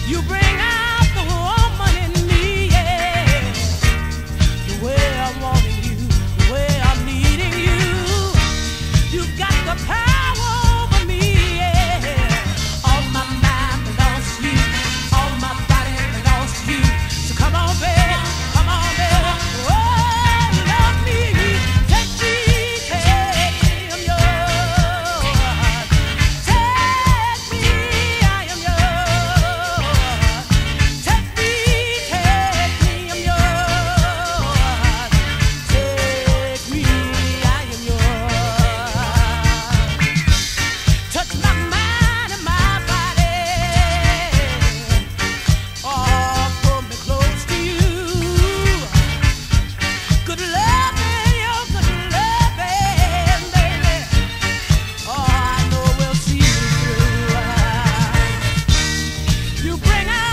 You bring out the woman in me, yeah. The way I'm wanting you, the way I'm needing you. You've got the power over me, yeah. All my mind belongs to you, all my body belongs to you. So come on, baby, come on, baby. Oh, love me, take me, take me, I'm yours. Take me, I am yours. Take me, I'm yours. Take me, I am yours. Touch my mind and my body. Oh, pull me close to you. Good loving, your good loving, baby. Oh, I know we'll see it through. You bring out